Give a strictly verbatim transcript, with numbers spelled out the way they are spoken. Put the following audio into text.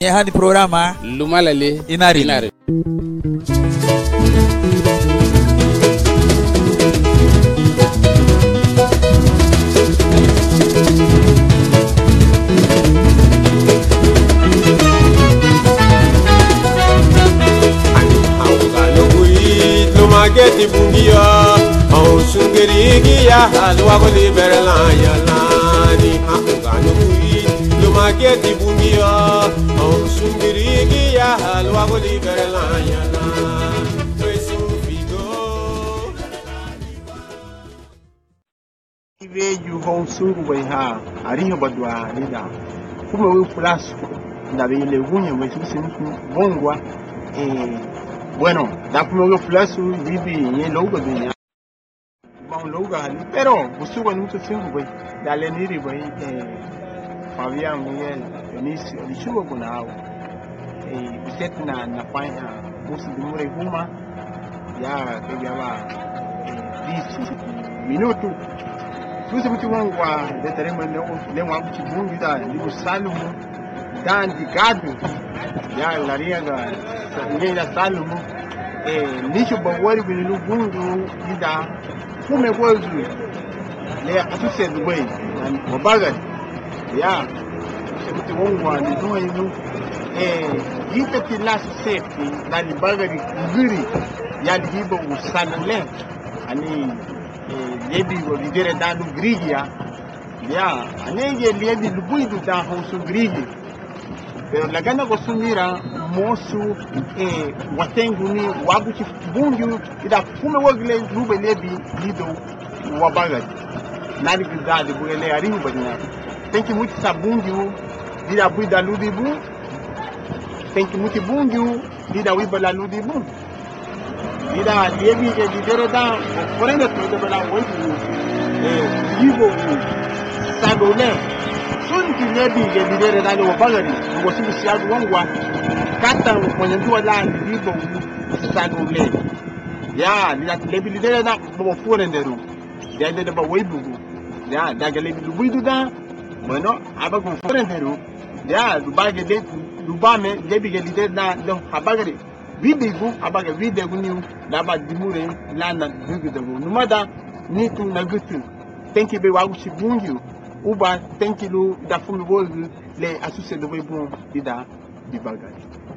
Hani programa Lumalale Inari. Inari. Mageti bungia au sungerigi ya halwa goli berla ya lani akugano kui lo mageti bungia au sungerigi ya halwa goli berla ya lani peso figo ibe ju hon sungu bai ha ari badwa lida kuma wi plus da be le hunye we sin bongwa eh bueno, da como yo flasu vivi en logo de ya. Bon logo ali, pero busu con mucho tiempo pues, dale niri pues eh Fabián Miguel, Benicio, di chugo con agua. Eh biset na na paina, busu de mure huma ya que ya va eh diez minutos. Tuzo mtu wangu wa de teremo leo leo wangu chibungi da libu salumu dan di gado. Ya la riega Nina Salumu, eh, Nisho Bawari will look bundu, Ida, whom it was with. They are associated way, and Wabaga. Yeah, the one one, the doing you, eh, you get the last safety, that the Bagari Guri, Yadibo was Salule, and he, lady will be there down to Grigia. Yeah, and then the lady Lubuidu down home to Grigi. Pero la gana gosumira mosu eh watenguni wabuchi bunju ida fume wagle lube lebi lido wabaga nani gudade bugele ari badina tenki muti sabunju ida buida ludibu tenki muti bunju ida wibala ludibu ida lebi je lidere da forenda to bala wodi eh yibo sabone Sunti lebi je lidere da wabaga ni ngosi siagu wangwa kata mwenye nduwa la libo sagule ya ni lebi lidere na bo fone nderu ya de ba weibugu ya daga lebi lubidu da bueno aba ko fone nderu ya dubage de dubame lebi lidere na do habagari bibigu abaga videgu ni na ba dimure lana dugu dugu numada ni tu na gutu tenki be wagu chibungu uba tenki lu da fumi bogu le asuse do weibu dida di bagage.